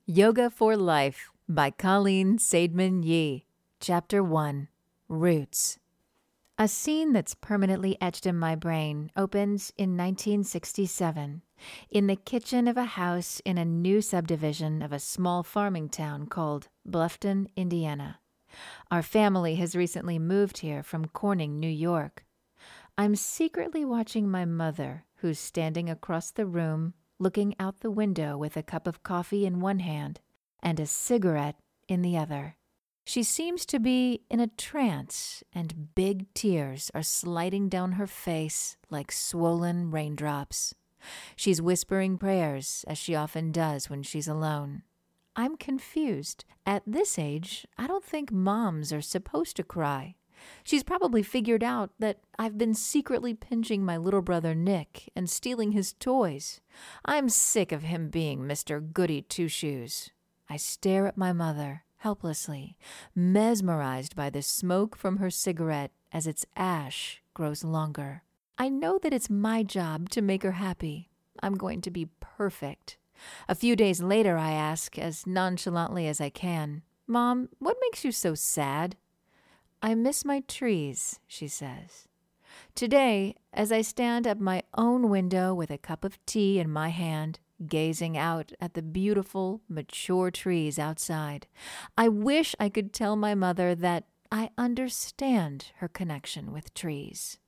Yoga for Life by Colleen Seidman Yee. Chapter 1. Roots. A scene that's permanently etched in my brain opens in 1967 in the kitchen of a house in a new subdivision of a small farming town called Bluffton, Indiana. Our family has recently moved here from Corning, New York. I'm secretly watching my mother, who's standing across the room, looking out the window with a cup of coffee in one hand and a cigarette in the other. She seems to be in a trance, and big tears are sliding down her face like swollen raindrops. She's whispering prayers, as she often does when she's alone. I'm confused. At this age, I don't think moms are supposed to cry. She's probably figured out that I've been secretly pinching my little brother Nick and stealing his toys. I'm sick of him being Mr. Goody Two-Shoes. I stare at my mother, helplessly, mesmerized by the smoke from her cigarette as its ash grows longer. I know that it's my job to make her happy. I'm going to be perfect. A few days later, I ask, as nonchalantly as I can, "Mom, what makes you so sad?" "I miss my trees," she says. Today, as I stand at my own window with a cup of tea in my hand, gazing out at the beautiful, mature trees outside, I wish I could tell my mother that I understand her connection with trees.